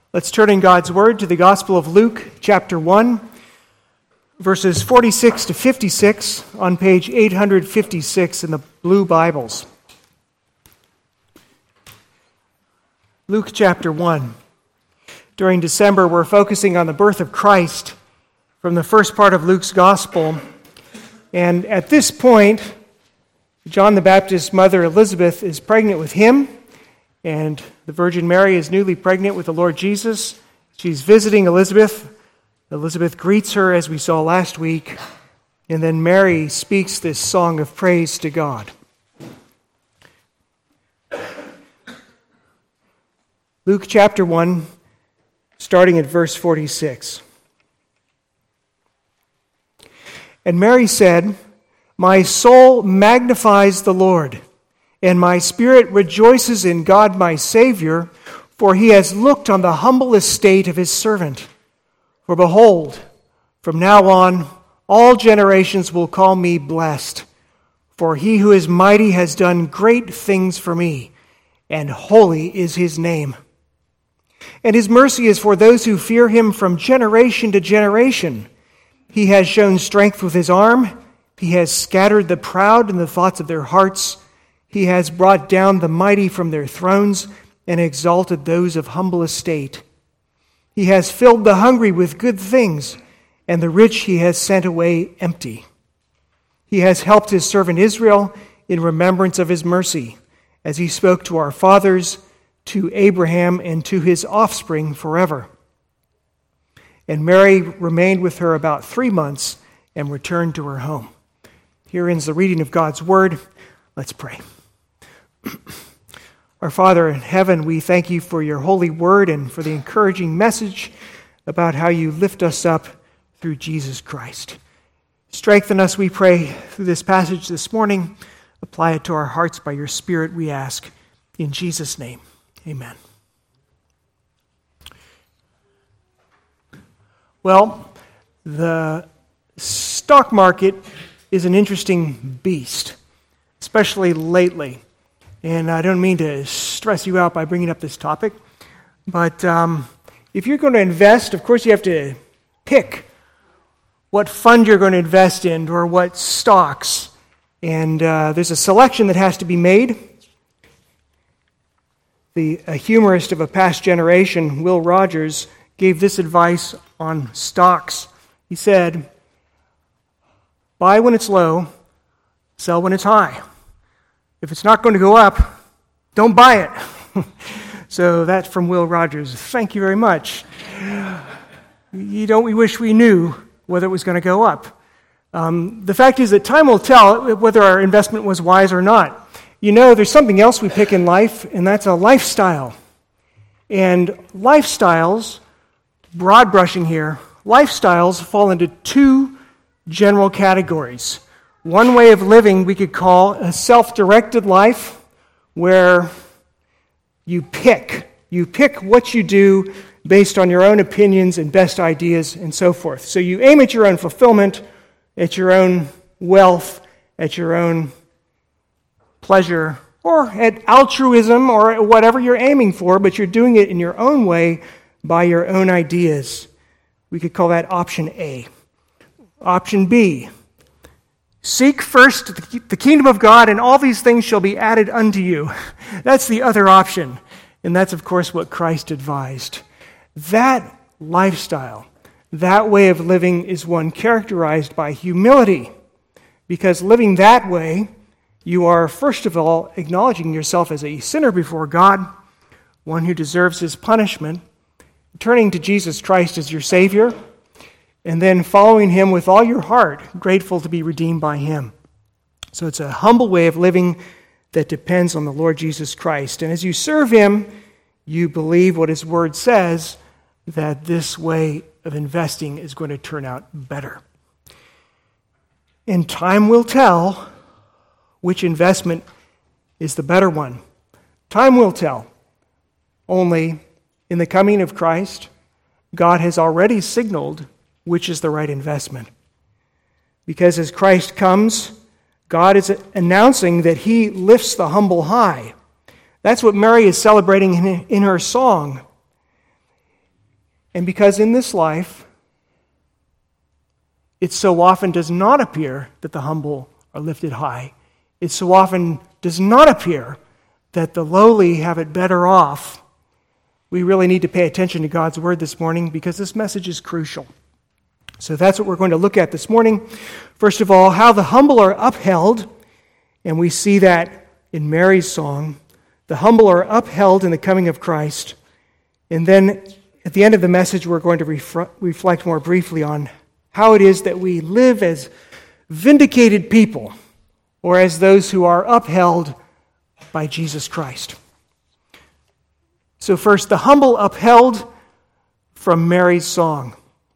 Let's turn in God's Word to the Gospel of Luke, chapter 1, verses 46 to 56 on page 856 in the blue Bibles. Luke chapter 1. During December, we're focusing on the birth of Christ from the first part of Luke's Gospel. And at this point, John the Baptist's mother Elizabeth is pregnant with him, and the Virgin Mary is newly pregnant with the Lord Jesus. She's visiting Elizabeth. Elizabeth greets her, as we saw last week, and then Mary speaks this song of praise to God. Luke chapter 1, starting at verse 46. And Mary said, "My soul magnifies the Lord, and my spirit rejoices in God my Savior, for he has looked on the humble estate of his servant. For behold, from now on, all generations will call me blessed. For he who is mighty has done great things for me, and holy is his name. And his mercy is for those who fear him from generation to generation. He has shown strength with his arm. He has scattered the proud in the thoughts of their hearts. He has brought down the mighty from their thrones and exalted those of humble estate. He has filled the hungry with good things, and the rich he has sent away empty. He has helped his servant Israel in remembrance of his mercy, as he spoke to our fathers, to Abraham, and to his offspring forever." And Mary remained with her about 3 months and returned to her home. Here ends the reading of God's Word. Let's pray. Our Father in heaven, we thank you for your holy word and for the encouraging message about how you lift us up through Jesus Christ. Strengthen us, we pray, through this passage this morning. Apply it to our hearts by your Spirit, we ask. In Jesus' name, amen. Well, the stock market is an interesting beast, especially lately. And I don't mean to stress you out by bringing up this topic, but if you're going to invest, of course you have to pick what fund you're going to invest in or what stocks. And there's a selection that has to be made. A humorist of a past generation, Will Rogers, gave this advice on stocks. He said, "Buy when it's low, sell when it's high. If it's not going to go up, don't buy it." So that's from Will Rogers. Thank you very much. We wish we knew whether it was going to go up. The fact is that time will tell whether our investment was wise or not. You know, there's something else we pick in life, and that's a lifestyle. And lifestyles, broad brushing here, lifestyles fall into two general categories. One way of living we could call a self-directed life, where you pick what you do based on your own opinions and best ideas and so forth. So you aim at your own fulfillment, at your own wealth, at your own pleasure, or at altruism, or whatever you're aiming for, but you're doing it in your own way by your own ideas. We could call that option A. Option B: seek first the kingdom of God, and all these things shall be added unto you. That's the other option. And that's, of course, what Christ advised. That lifestyle, that way of living, is one characterized by humility. Because living that way, you are, first of all, acknowledging yourself as a sinner before God, one who deserves his punishment, turning to Jesus Christ as your Savior, and then following him with all your heart, grateful to be redeemed by him. So it's a humble way of living that depends on the Lord Jesus Christ. And as you serve him, you believe what his word says, that this way of investing is going to turn out better. And time will tell which investment is the better one. Time will tell. Only in the coming of Christ, God has already signaled which is the right investment. Because as Christ comes, God is announcing that he lifts the humble high. That's what Mary is celebrating in her song. And because in this life, it so often does not appear that the humble are lifted high. It so often does not appear that the lowly have it better off. We really need to pay attention to God's word this morning because this message is crucial. So that's what we're going to look at this morning. First of all, how the humble are upheld, and we see that in Mary's song. The humble are upheld in the coming of Christ. And then at the end of the message, we're going to reflect more briefly on how it is that we live as vindicated people, or as those who are upheld by Jesus Christ. So first, the humble upheld from Mary's song.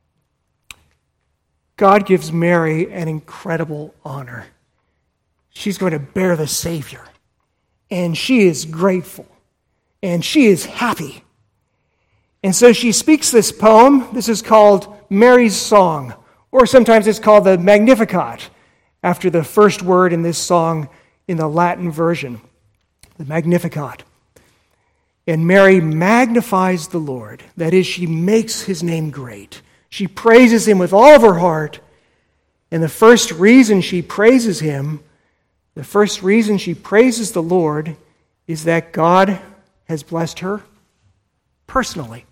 God gives Mary an incredible honor. She's going to bear the Savior. And she is grateful. And she is happy. And so she speaks this poem. This is called Mary's Song. Or sometimes it's called the Magnificat, after the first word in this song in the Latin version. The Magnificat. And Mary magnifies the Lord. That is, she makes his name great. She praises him with all of her heart. And the first reason she praises him, the first reason she praises the Lord, is that God has blessed her personally.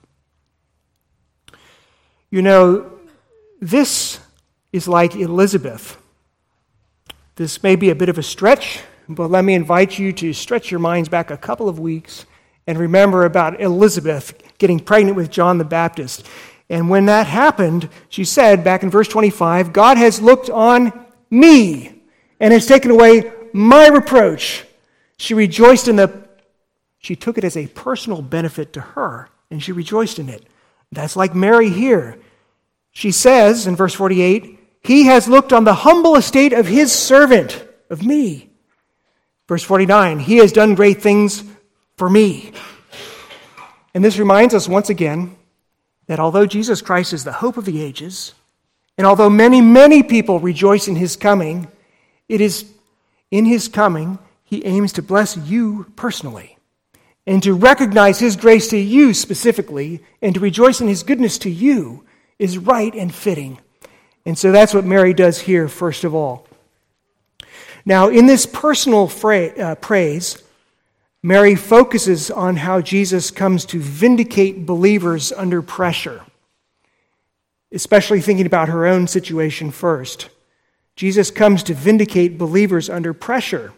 You know, this is like Elizabeth. This may be a bit of a stretch, but let me invite you to stretch your minds back a couple of weeks and remember about Elizabeth getting pregnant with John the Baptist. And when that happened, she said, back in verse 25, God has looked on me and has taken away my reproach. She rejoiced she took it as a personal benefit to her, and she rejoiced in it. That's like Mary here. She says in verse 48, he has looked on the humble estate of his servant, of me. Verse 49, he has done great things for me. And this reminds us once again that although Jesus Christ is the hope of the ages, and although many, many people rejoice in his coming, it is in his coming he aims to bless you personally, and to recognize his grace to you specifically, and to rejoice in his goodness to you is right and fitting. And so that's what Mary does here, first of all. Now, in this personal praise, Mary focuses on how Jesus comes to vindicate believers under pressure, especially thinking about her own situation first. Jesus comes to vindicate believers under pressure.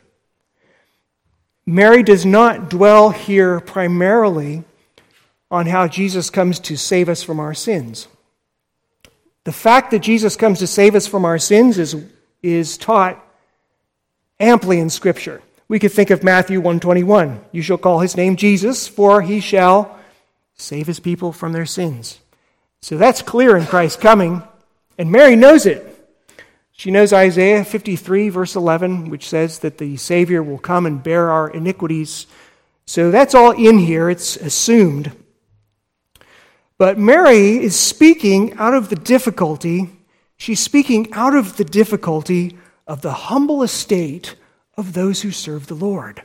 Mary does not dwell here primarily on how Jesus comes to save us from our sins. The fact that Jesus comes to save us from our sins is taught amply in Scripture. We could think of Matthew 1:21. You shall call his name Jesus, for he shall save his people from their sins. So that's clear in Christ's coming, and Mary knows it. She knows Isaiah 53, verse 11, which says that the Savior will come and bear our iniquities. So that's all in here. It's assumed. But Mary is speaking out of the difficulty. She's speaking out of the difficulty of the humble estate of those who serve the Lord.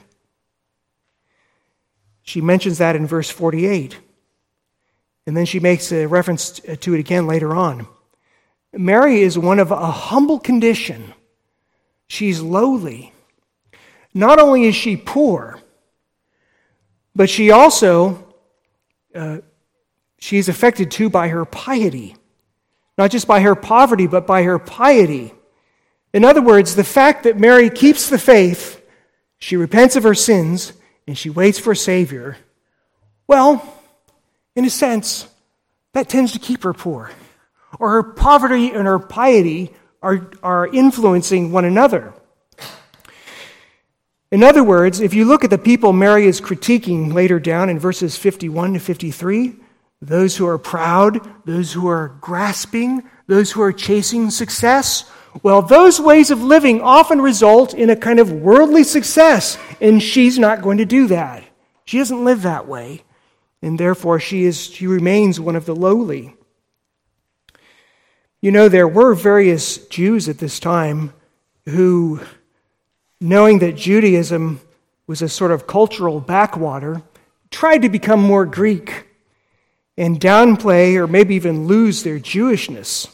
She mentions that in verse 48. And then she makes a reference to it again later on. Mary is one of a humble condition. She's lowly. Not only is she poor, but she also, she's affected too by her piety. Not just by her poverty, but by her piety. In other words, the fact that Mary keeps the faith, she repents of her sins, and she waits for a Savior, well, in a sense, that tends to keep her poor. Or her poverty and her piety are influencing one another. In other words, if you look at the people Mary is critiquing later down in verses 51 to 53, those who are proud, those who are grasping, those who are chasing success, well, those ways of living often result in a kind of worldly success, and she's not going to do that. She doesn't live that way, and therefore she remains one of the lowly. You know, there were various Jews at this time who, knowing that Judaism was a sort of cultural backwater, tried to become more Greek. and downplay or maybe even lose their Jewishness.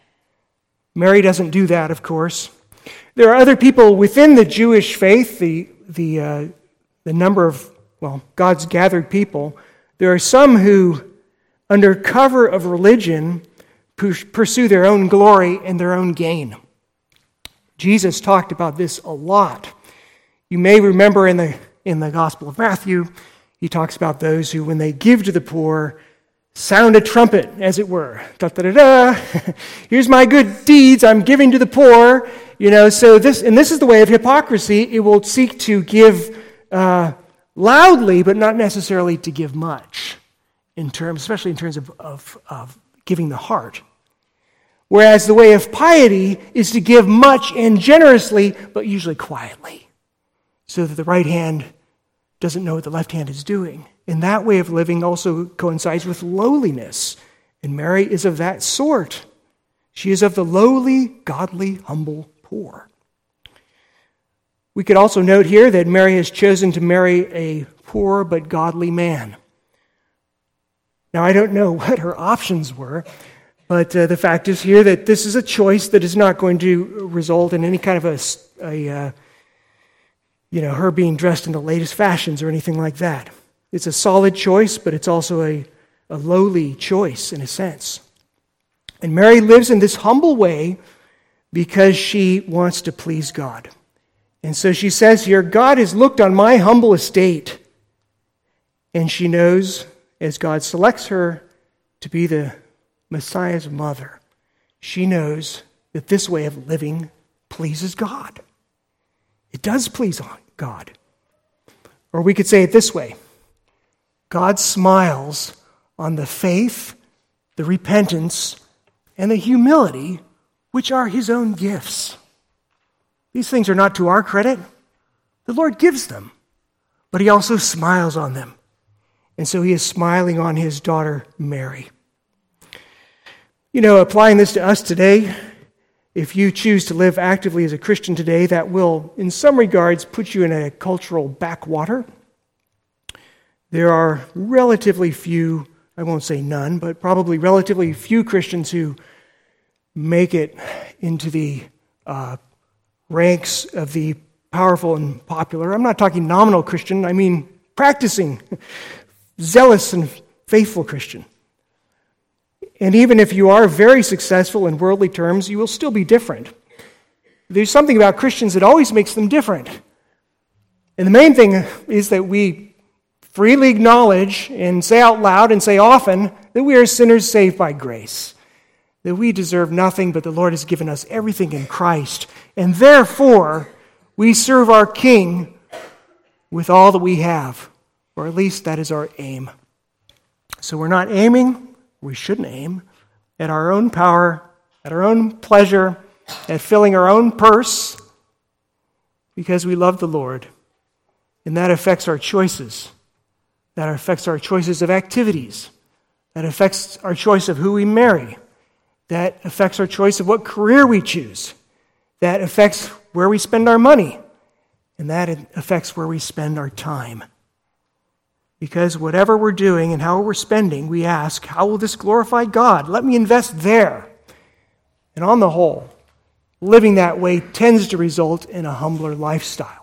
Mary doesn't do that, of course. There are other people within the Jewish faith, the number of, God's gathered people. There are some who, under cover of religion, pursue their own glory and their own gain. Jesus talked about this a lot. You may remember in the Gospel of Matthew, he talks about those who, when they give to the poor, sound a trumpet, as it were. Da-da-da-da. Here's my good deeds I'm giving to the poor. So this is the way of hypocrisy. It will seek to give loudly, but not necessarily to give much, especially in terms of giving the heart. Whereas the way of piety is to give much and generously, but usually quietly, so that the right hand doesn't know what the left hand is doing. And that way of living also coincides with lowliness. And Mary is of that sort. She is of the lowly, godly, humble poor. We could also note here that Mary has chosen to marry a poor but godly man. Now, I don't know what her options were, but the fact is here that this is a choice that is not going to result in any kind of her being dressed in the latest fashions or anything like that. It's a solid choice, but it's also a lowly choice in a sense. And Mary lives in this humble way because she wants to please God. And so she says here, God has looked on my humble estate. And she knows, as God selects her to be the Messiah's mother, she knows that this way of living pleases God. It does please God. Or we could say it this way: God smiles on the faith, the repentance, and the humility which are his own gifts. These things are not to our credit. The Lord gives them, but he also smiles on them. And so he is smiling on his daughter Mary. Applying this to us today, if you choose to live actively as a Christian today, that will, in some regards, put you in a cultural backwater. There are relatively few, I won't say none, but probably relatively few Christians who make it into the ranks of the powerful and popular. I'm not talking nominal Christian, I mean practicing, zealous and faithful Christian. And even if you are very successful in worldly terms, you will still be different. There's something about Christians that always makes them different. And the main thing is that we freely acknowledge and say out loud and say often that we are sinners saved by grace, that we deserve nothing, but the Lord has given us everything in Christ. And therefore, we serve our King with all that we have, or at least that is our aim. So we're not aiming, we shouldn't aim, at our own power, at our own pleasure, at filling our own purse, because we love the Lord. And that affects our choices. That affects our choices of activities. That affects our choice of who we marry. That affects our choice of what career we choose. That affects where we spend our money. And that affects where we spend our time. Because whatever we're doing and how we're spending, we ask, how will this glorify God? Let me invest there. And on the whole, living that way tends to result in a humbler lifestyle.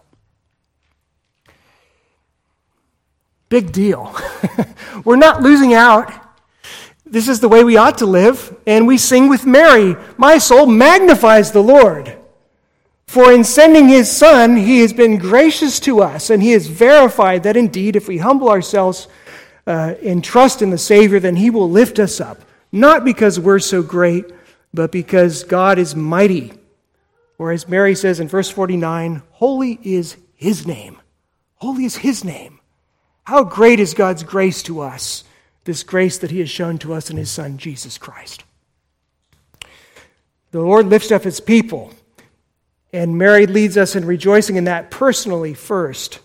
Big deal. We're not losing out. This is the way we ought to live. And we sing with Mary, my soul magnifies the Lord. For in sending his Son, he has been gracious to us, and he has verified that indeed, if we humble ourselves and trust in the Savior, then he will lift us up. Not because we're so great, but because God is mighty. Or as Mary says in verse 49, holy is his name. Holy is his name. How great is God's grace to us, this grace that he has shown to us in his Son, Jesus Christ. The Lord lifts up his people. And Mary leads us in rejoicing in that personally first.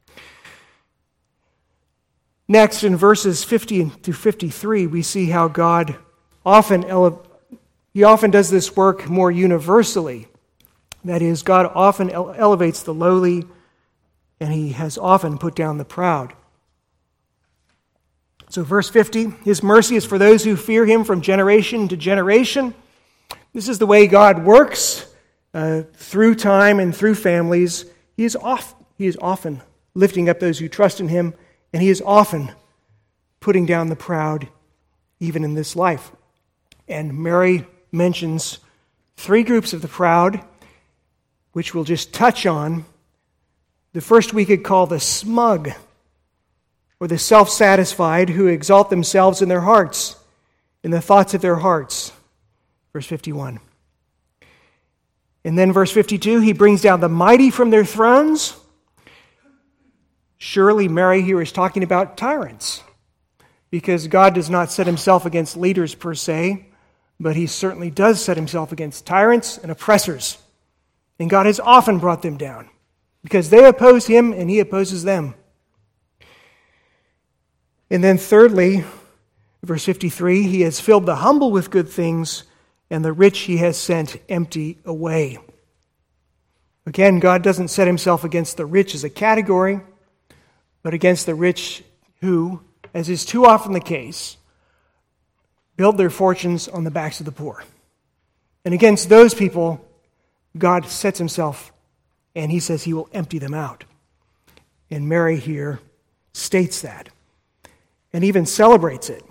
Next, in verses 50 through 53, we see how God often does this work more universally. That is, God often elevates the lowly, and he has often put down the proud. So verse 50, his mercy is for those who fear him from generation to generation. This is the way God works through time and through families. He is often lifting up those who trust in him, and he is often putting down the proud, even in this life. And Mary mentions three groups of the proud, which we'll just touch on. The first we could call the smug, or the self-satisfied, who exalt themselves in their hearts, in the thoughts of their hearts. Verse 51. And then verse 52, he brings down the mighty from their thrones. Surely Mary here is talking about tyrants, because God does not set himself against leaders per se, but he certainly does set himself against tyrants and oppressors. And God has often brought them down, because they oppose him and he opposes them. And then thirdly, verse 53, he has filled the humble with good things, and the rich he has sent empty away. Again, God doesn't set himself against the rich as a category, but against the rich who, as is too often the case, build their fortunes on the backs of the poor. And against those people, God sets himself, and he says he will empty them out. And Mary here states that, and even celebrates it.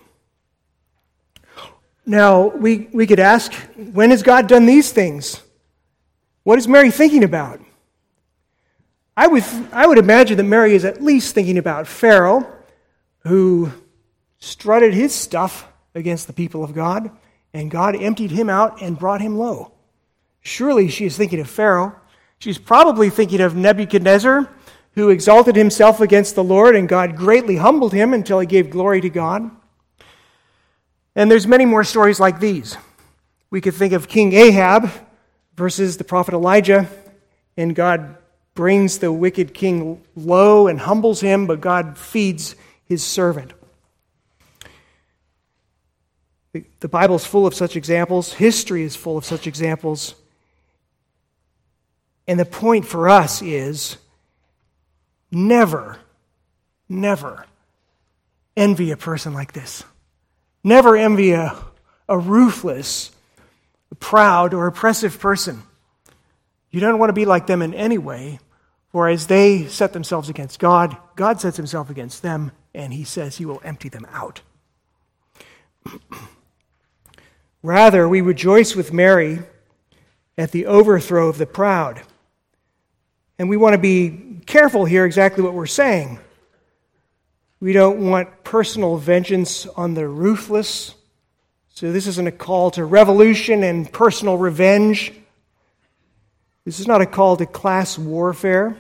Now, we could ask, when has God done these things? What is Mary thinking about? I would imagine that Mary is at least thinking about Pharaoh, who strutted his stuff against the people of God, and God emptied him out and brought him low. Surely she is thinking of Pharaoh. She's probably thinking of Nebuchadnezzar, who exalted himself against the Lord, and God greatly humbled him until he gave glory to God. And there's many more stories like these. We could think of King Ahab versus the prophet Elijah, and God brings the wicked king low and humbles him, but God feeds his servant. The Bible's full of such examples. History is full of such examples. And the point for us is never envy a person like this. Never envy a ruthless, proud, or oppressive person. You don't want to be like them in any way, for as they set themselves against God, God sets himself against them, and he says he will empty them out. Rather, we rejoice with Mary at the overthrow of the proud. And we want to be careful here exactly what we're saying. We don't want personal vengeance on the ruthless. So this isn't a call to revolution and personal revenge. This is not a call to class warfare.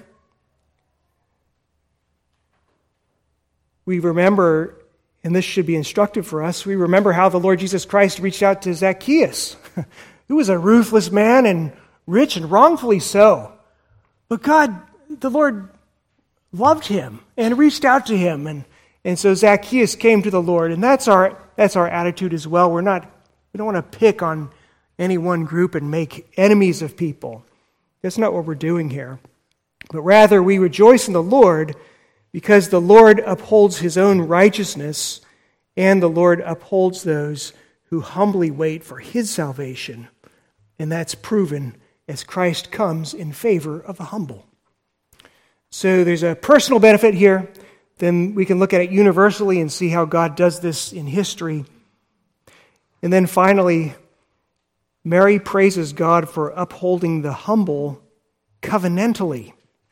We remember, and this should be instructive for us, we remember how the Lord Jesus Christ reached out to Zacchaeus, who was a ruthless man and rich and wrongfully so. But God, the Lord, loved him and reached out to him, and so Zacchaeus came to the Lord, and that's our attitude as well. We don't want to pick on any one group and make enemies of people. That's not what we're doing here. But rather, we rejoice in the Lord because the Lord upholds his own righteousness, and the Lord upholds those who humbly wait for his salvation. And that's proven as Christ comes in favor of the humble. So there's a personal benefit here. Then we can look at it universally and see how God does this in history. And then finally, Mary praises God for upholding the humble covenantally.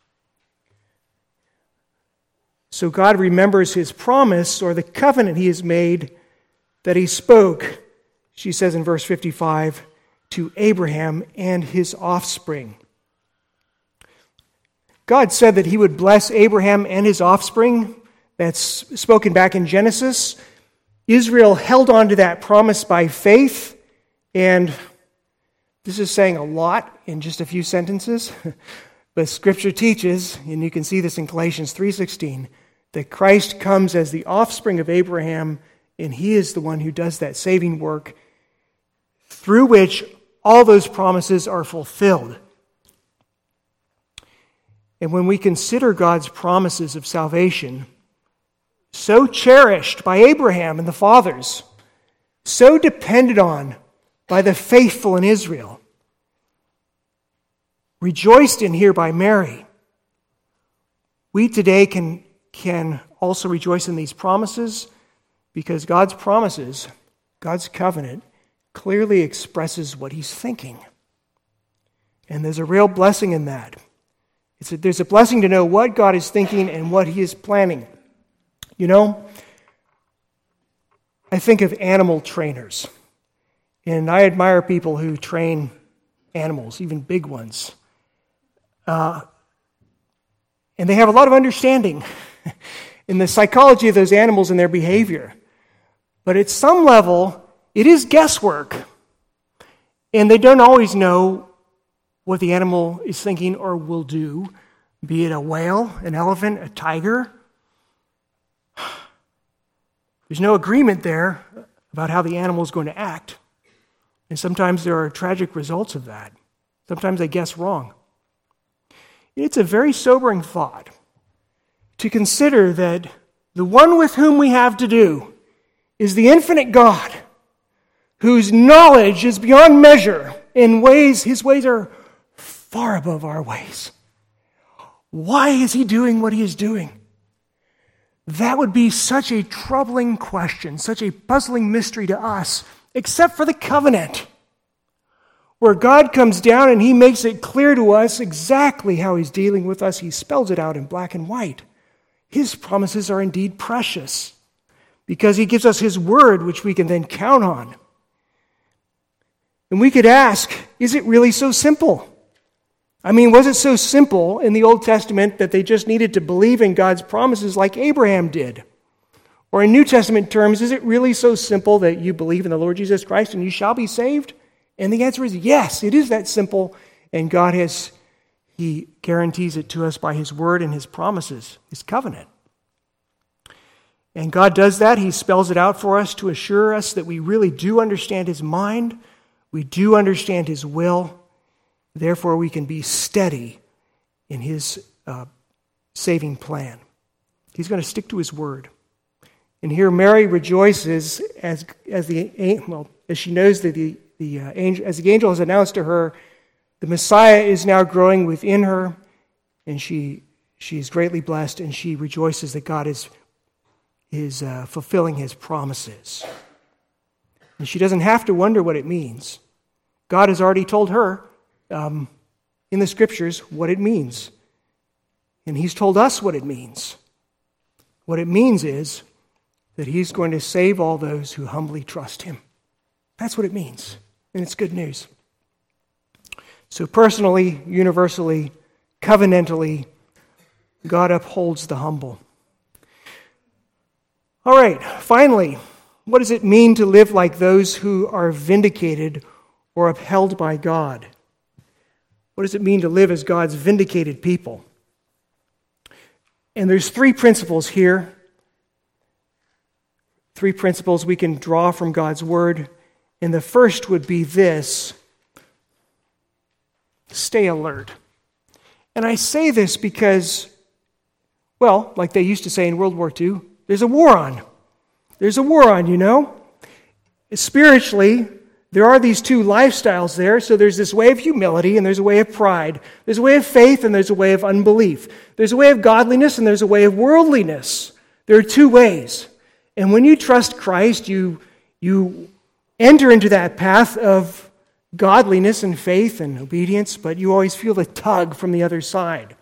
So God remembers his promise, or the covenant he has made, that he spoke, she says in verse 55, to Abraham and his offspring. God said that he would bless Abraham and his offspring. That's spoken back in Genesis. Israel held on to that promise by faith, and this is saying a lot in just a few sentences, but Scripture teaches, and you can see this in Galatians 3:16, that Christ comes as the offspring of Abraham, and he is the one who does that saving work through which all those promises are fulfilled. And when we consider God's promises of salvation, so cherished by Abraham and the fathers, so depended on by the faithful in Israel, rejoiced in here by Mary, we today can also rejoice in these promises because God's promises, God's covenant, clearly expresses what he's thinking. And there's a real blessing in that. There's a blessing to know what God is thinking and what he is planning. You know, I think of animal trainers, and I admire people who train animals, even big ones. And they have a lot of understanding in the psychology of those animals and their behavior. But at some level, it is guesswork. And they don't always know what the animal is thinking or will do, be it a whale, an elephant, a tiger. There's no agreement there about how the animal is going to act. And sometimes there are tragic results of that. Sometimes they guess wrong. It's a very sobering thought to consider that the one with whom we have to do is the infinite God, whose knowledge is beyond measure in ways, his ways are far above our ways. Why is he doing what he is doing? That would be such a troubling question, such a puzzling mystery to us, except for the covenant, where God comes down and he makes it clear to us exactly how he's dealing with us. He spells it out in black and white. His promises are indeed precious because he gives us his word, which we can then count on. And we could ask, is it really so simple? I mean, was it so simple in the Old Testament that they just needed to believe in God's promises like Abraham did? Or in New Testament terms, is it really so simple that you believe in the Lord Jesus Christ and you shall be saved? And the answer is yes, it is that simple. And God he guarantees it to us by his word and his promises, his covenant. And God does that. He spells it out for us to assure us that we really do understand his mind. We do understand his will. Therefore, we can be steady in his saving plan. He's going to stick to his word. And here Mary rejoices as she knows that as the angel has announced to her, the Messiah is now growing within her, and she is greatly blessed, and she rejoices that God is fulfilling his promises. And she doesn't have to wonder what it means. God has already told her in the scriptures what it means. And he's told us what it means. What it means is that he's going to save all those who humbly trust him. That's what it means. And it's good news. So personally, universally, covenantally, God upholds the humble. All right, finally, what does it mean to live like those who are vindicated or upheld by God? What does it mean to live as God's vindicated people? And there's three principles here. Three principles we can draw from God's word. And the first would be this: stay alert. And I say this because, well, like they used to say in World War II, there's a war on. There's a war on, you know. Spiritually, there are these two lifestyles there. So there's this way of humility and there's a way of pride. There's a way of faith and there's a way of unbelief. There's a way of godliness and there's a way of worldliness. There are two ways. And when you trust Christ, you enter into that path of godliness and faith and obedience, but you always feel the tug from the other side.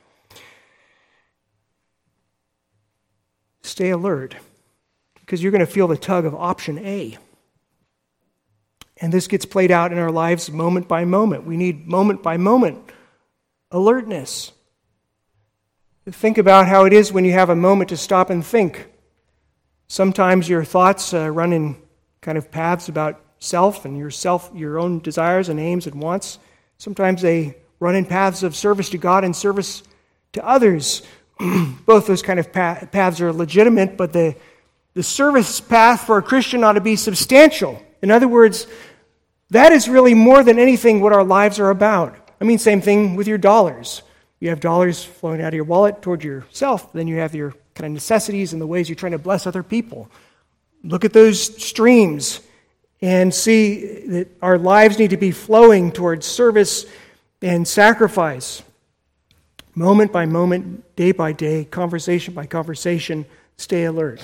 Stay alert, because you're going to feel the tug of option A. And this gets played out in our lives moment by moment. We need moment by moment alertness. Think about how it is when you have a moment to stop and think. Sometimes your thoughts run in kind of paths about self and your own desires and aims and wants. Sometimes they run in paths of service to God and service to others. Both those kind of paths are legitimate, but the service path for a Christian ought to be substantial. In other words, that is really more than anything what our lives are about. I mean, same thing with your dollars. You have dollars flowing out of your wallet toward yourself, then you have your kind of necessities and the ways you're trying to bless other people. Look at those streams and see that our lives need to be flowing towards service and sacrifice. Moment by moment, day by day, conversation by conversation, stay alert.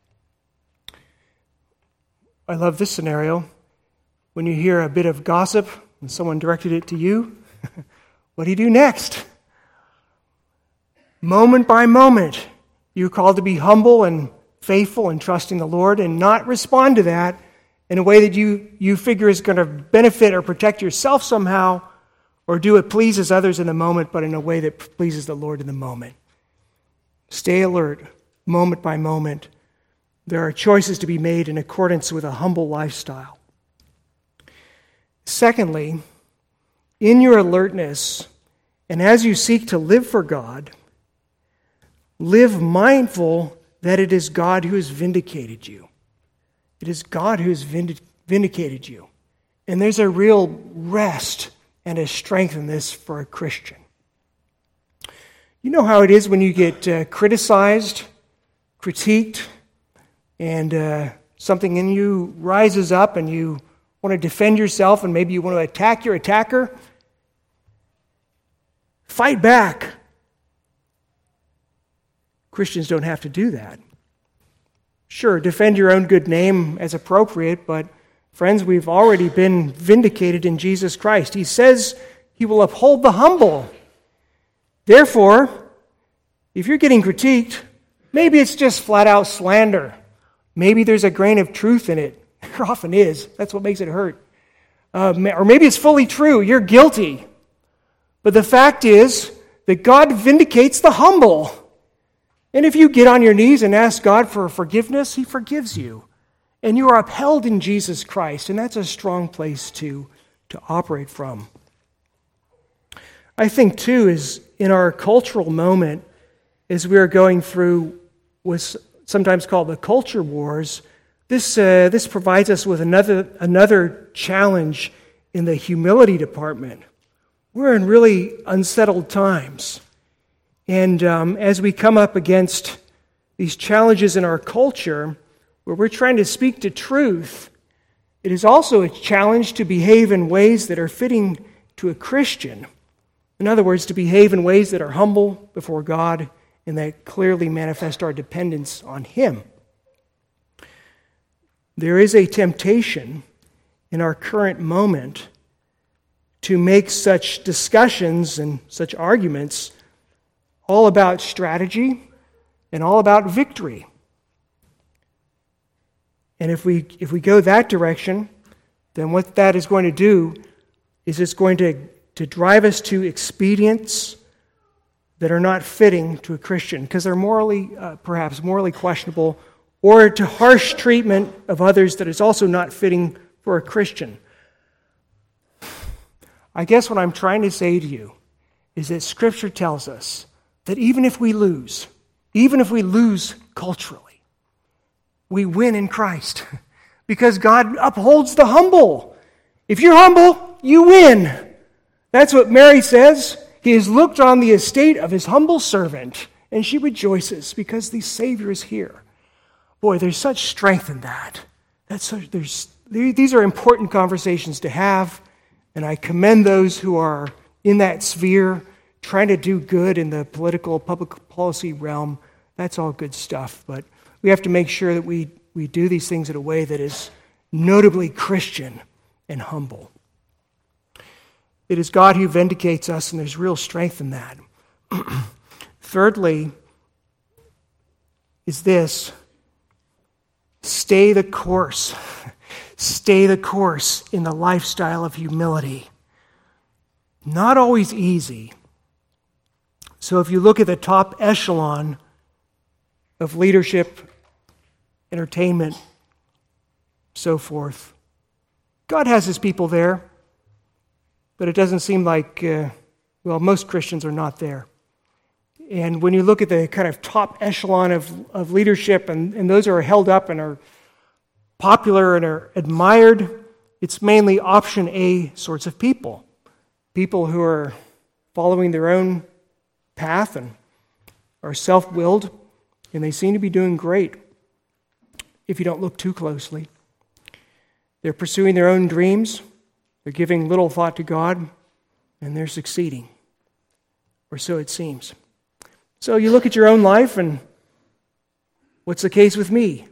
I love this scenario. When you hear a bit of gossip and someone directed it to you, what do you do next? Moment by moment, you're called to be humble and faithful and trusting the Lord and not respond to that in a way that you figure is going to benefit or protect yourself somehow, or do it pleases others in the moment, but in a way that pleases the Lord in the moment. Stay alert, moment by moment. There are choices to be made in accordance with a humble lifestyle. Secondly, in your alertness, and as you seek to live for God, live mindful that it is God who has vindicated you. It is God who has vindicated you. And there's a real rest and a strength in this for a Christian. You know how it is when you get criticized, critiqued, and something in you rises up and you want to defend yourself and maybe you want to attack your attacker? Fight back. Christians don't have to do that. Sure, defend your own good name as appropriate, but friends, we've already been vindicated in Jesus Christ. He says he will uphold the humble. Therefore, if you're getting critiqued, maybe it's just flat out slander. Maybe there's a grain of truth in it. There often is. That's what makes it hurt. Or maybe it's fully true. You're guilty. But the fact is that God vindicates the humble. And if you get on your knees and ask God for forgiveness, He forgives you. And you are upheld in Jesus Christ, and that's a strong place to operate from. I think, too, is in our cultural moment, as we are going through what's sometimes called the culture wars, this provides us with another challenge in the humility department. We're in really unsettled times. And as we come up against these challenges in our culture, where we're trying to speak to truth, it is also a challenge to behave in ways that are fitting to a Christian. In other words, to behave in ways that are humble before God and that clearly manifest our dependence on Him. There is a temptation in our current moment to make such discussions and such arguments all about strategy and all about victory. And if we go that direction, then what that is going to do is it's going to drive us to expedients that are not fitting to a Christian because they're perhaps morally questionable, or to harsh treatment of others that is also not fitting for a Christian. I guess what I'm trying to say to you is that Scripture tells us that even if we lose culturally, we win in Christ because God upholds the humble. If you're humble, you win. That's what Mary says. He has looked on the estate of his humble servant, and she rejoices because the Savior is here. Boy, there's such strength in that. These are important conversations to have, and I commend those who are in that sphere trying to do good in the political, public policy realm. That's all good stuff, but we have to make sure that we do these things in a way that is notably Christian and humble. It is God who vindicates us, and there's real strength in that. Thirdly, is this: stay the course. Stay the course in the lifestyle of humility. Not always easy. So if you look at the top echelon of leadership, entertainment, so forth, God has His people there, but it doesn't seem like, most Christians are not there. And when you look at the kind of top echelon of leadership, and those are held up and are popular and are admired, it's mainly option A sorts of people. People who are following their own path and are self-willed and they seem to be doing great if you don't look too closely. They're pursuing their own dreams, they're giving little thought to God, and they're succeeding. Or so it seems. So you look at your own life, and what's the case with me?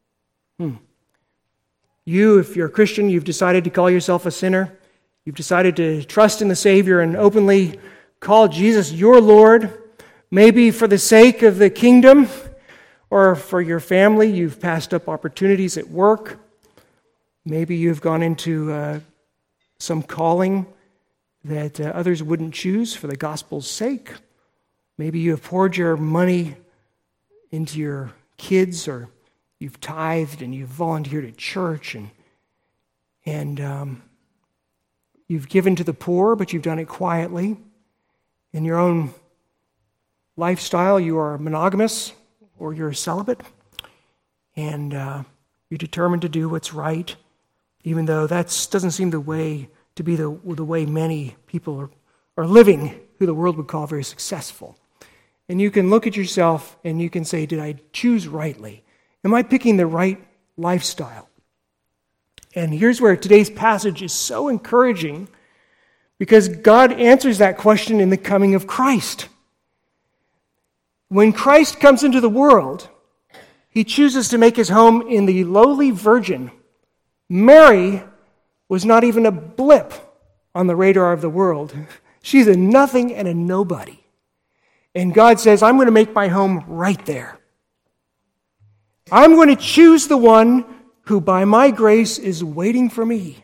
You, if you're a Christian, you've decided to call yourself a sinner. You've decided to trust in the Savior and openly call Jesus your Lord, maybe for the sake of the kingdom or for your family. You've passed up opportunities at work. Maybe you've gone into some calling that others wouldn't choose for the gospel's sake. Maybe you have poured your money into your kids, or you've tithed and you've volunteered at church, and you've given to the poor, but you've done it quietly. In your own lifestyle, you are monogamous or you're celibate, and you're determined to do what's right, even though that doesn't seem to be the way many people are living, who the world would call very successful. And you can look at yourself and you can say, did I choose rightly? Am I picking the right lifestyle? And here's where today's passage is so encouraging, because God answers that question in the coming of Christ. When Christ comes into the world, he chooses to make his home in the lowly virgin. Mary was not even a blip on the radar of the world. She's a nothing and a nobody. And God says, I'm going to make my home right there. I'm going to choose the one who by my grace is waiting for me.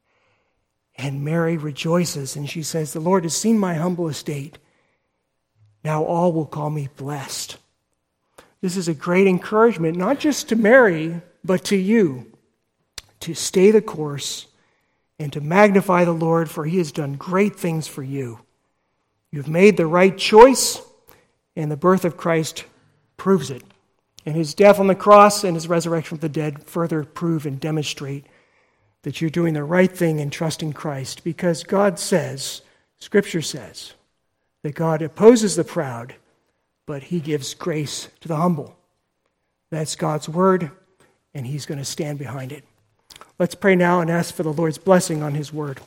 And Mary rejoices and she says, the Lord has seen my humble estate. Now all will call me blessed. This is a great encouragement, not just to Mary, but to you, to stay the course and to magnify the Lord, for he has done great things for you. You've made the right choice, and the birth of Christ proves it. And his death on the cross and his resurrection from the dead further prove and demonstrate that you're doing the right thing in trusting Christ, because God says, Scripture says, that God opposes the proud, but he gives grace to the humble. That's God's word, and he's going to stand behind it. Let's pray now and ask for the Lord's blessing on his word.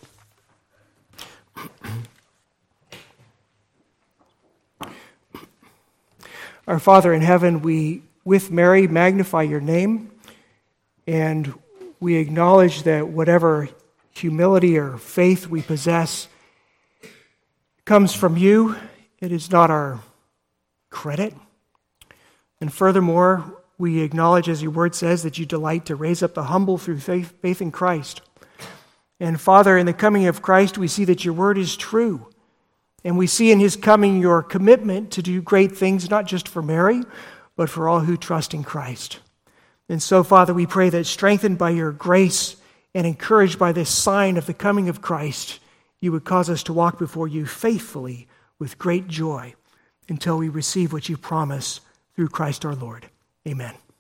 Our Father in heaven, we, with Mary, magnify your name, and we acknowledge that whatever humility or faith we possess comes from you. It is not our credit. And furthermore, we acknowledge, as your word says, that you delight to raise up the humble through faith in Christ. And Father, in the coming of Christ, we see that your word is true. And we see in his coming your commitment to do great things, not just for Mary, but for all who trust in Christ. And so, Father, we pray that strengthened by your grace and encouraged by this sign of the coming of Christ, you would cause us to walk before you faithfully with great joy until we receive what you promise through Christ our Lord. Amen.